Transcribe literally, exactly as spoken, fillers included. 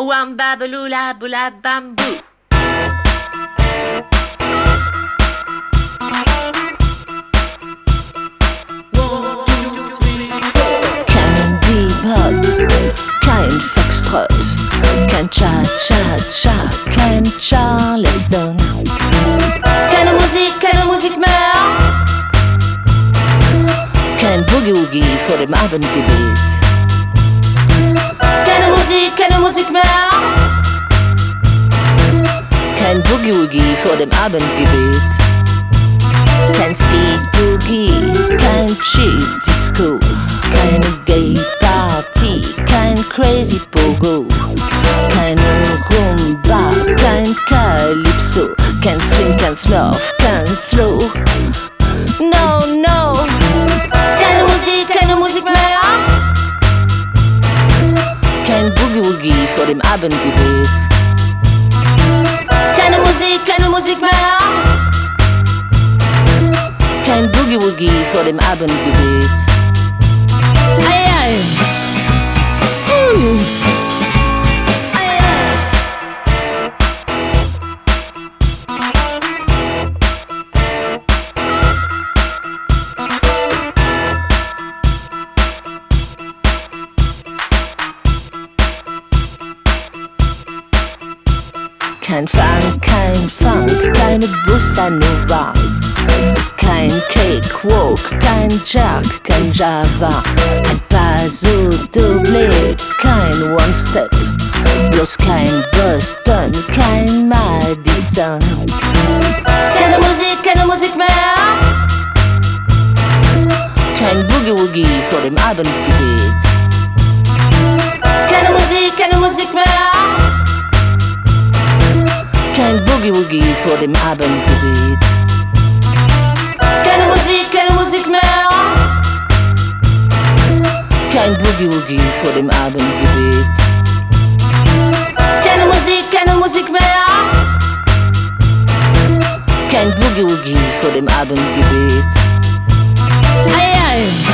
Wam babalula bula bamboo. Kein Bebop, kein Foxtrot, kein Cha-Cha-Cha, kein Charleston. Keine Musik, keine Musik mehr. Kein Boogie-Woogie vor dem Abendgebet. Keine Musik, keine Musik mehr. Kein Boogie-Woogie vor dem Abendgebet. Kein Speed-Boogie, kein Cheap-Disco, keine Gay-Party, kein Crazy-Pogo, keine Rumba, kein Calypso, kein Swing, kein Smurf, kein Slow. No, no. Keine Musik, keine Musik mehr. Kein Boogie-Woogie vor dem Abendgebet. Keine Musik, keine Musik mehr. Kein Boogie-Woogie vor dem Abendgebet. Ei, ei. Uh. Ei, ei. Kein Funk, kein Funk, keine Bossa Nova. Kein Cakewalk, kein Jack, kein Java. Ein Paso Doble, kein One-Step. Bloß kein Boston, kein Madison. Keine Musik, keine Musik mehr. Kein Boogie-Woogie vor dem Abendgebet. Keine Musik, keine Musik mehr. Kein Boogie-Woogie vor dem Abendgebet. Keine Musik, keine Musik mehr. Kein Boogie-Woogie vor dem Abendgebet. Keine Musik, keine Musik mehr. Kein Boogie-Woogie vor dem Abendgebet. Ei, ei.